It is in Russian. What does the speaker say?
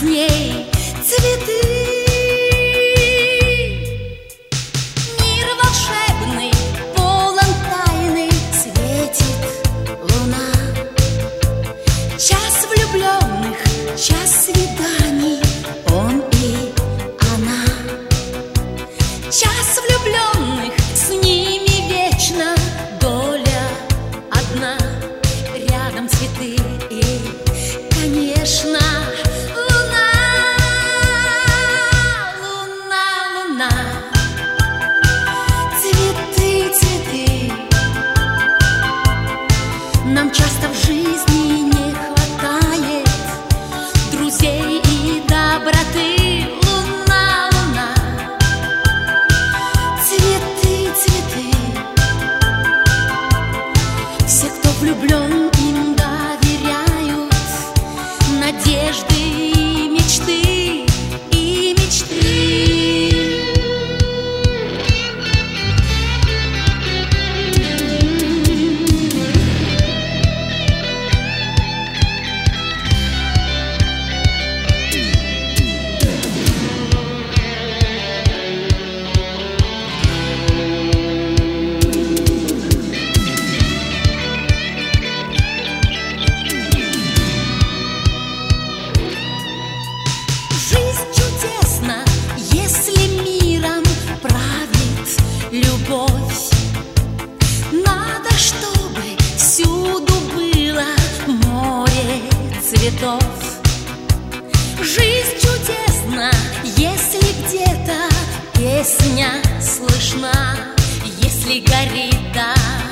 ней цветы. Мир волшебный, полон тайны, светит луна. Час влюбленных, час свиданий, он и она. Час влюбленных, с ними вечно доля одна. Рядом цветы и, конечно, луна, луна, луна. Цветы, цветы. Нам часто в жизни не хватает друзей и доброты. Луна, луна. Цветы, цветы. Все, кто влюблен, им доверяют надежды и мечты, и мечты. Жизнь чудесна, если миром правит любовь. Надо, чтобы всюду было море цветов. Жизнь чудесна, если где-то песня слышна, если горит